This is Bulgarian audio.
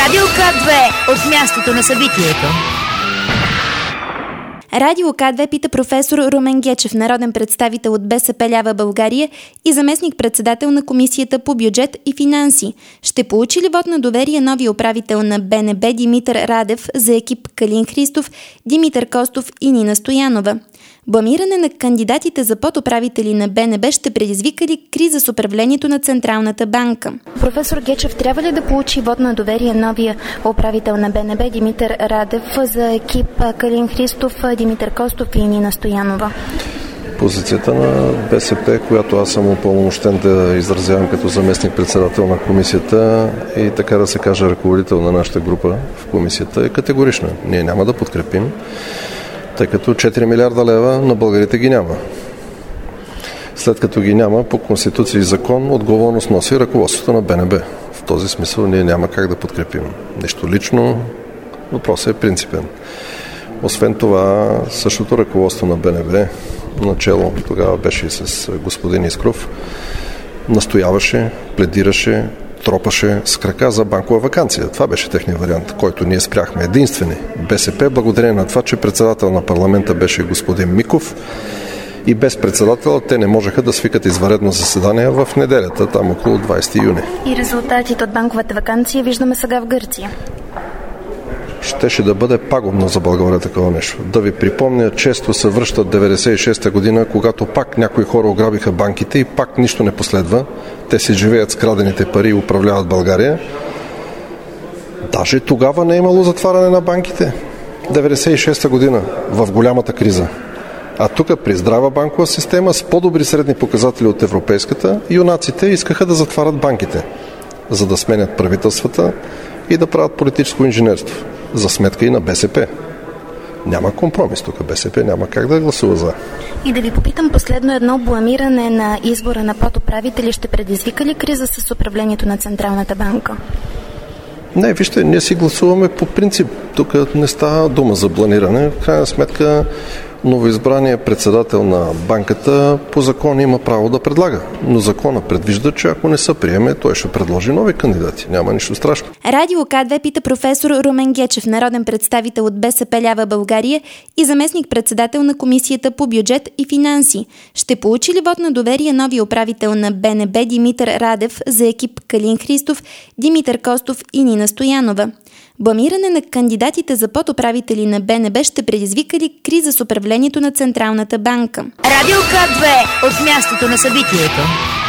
Радио К2 от мястото на събитието. Радио К2 пита професор Румен Гечев, народен представител от БСП Лява България и заместник-председател на Комисията по бюджет и финанси. Ще получи ли вот на доверие новия управител на БНБ Димитър Радев за екип Калин Христов, Димитър Костов и Нина Стоянова? Бламиране на кандидатите за подуправители на БНБ ще предизвика ли криза с управлението на Централната банка? Професор Гечев, трябва ли да получи вот на доверие новия управител на БНБ Димитър Радев за екип Калин Христов, Димитър Костов и Нина Стоянова? Позицията на БСП, която аз съм упълномощен да изразявам като заместник-председател на комисията и така да се каже ръководител на нашата група в комисията, е категорична. Ние няма да подкрепим, тъй като 4 милиарда лева на българите ги няма. След като ги няма, по Конституция и закон отговорност носи ръководството на БНБ. В този смисъл ние няма как да подкрепим. Нещо лично, въпросът е принципен. Освен това, същото ръководство на БНБ, начало тогава беше и с господин Искров, настояваше, пледираше, тропаше с крака за банкова ваканция. Това беше техният вариант, който ние спряхме. Единствени. БСП, благодарение на това, че председател на парламента беше господин Миков и без председател те не можеха да свикат извънредно заседание в неделята, там около 20 юни. И резултатите от банковата ваканция виждаме сега в Гърция. Щеше да бъде пагубно за България такова нещо. Да ви припомня, често се връщат 96-та година, когато пак някои хора ограбиха банките и пак нищо не последва. Те си живеят с крадените пари и управляват България. Даже тогава не е имало затваряне на банките. 96-та година, в голямата криза. А тук при здрава банкова система с по-добри средни показатели от европейската, юнаците искаха да затварят банките, за да сменят правителствата и да правят политическо инженерство. За сметка и на БСП. Няма компромис тук. БСП няма как да гласува за. И да ви попитам последно, едно бламиране на избора на подуправители ще предизвика ли криза с управлението на Централната банка? Не, вижте, ние си гласуваме по принцип. Тук не става дума за бламиране. В крайна сметка новоизбраният председател на банката по закон има право да предлага. Но закона предвижда, че ако не се приеме, той ще предложи нови кандидати. Няма нищо страшно. Радио К2 пита професор Румен Гечев, народен представител от БСП Лява България и заместник-председател на Комисията по бюджет и финанси. Ще получи ли вот на доверие новия управител на БНБ Димитър Радев за екип Калин Христов, Димитър Костов и Нина Стоянова? Бламиране на кандидатите за подуправители на БНБ ще предизвика ли криза с управлението на Централната банка? Радио К2 от мястото на събитието.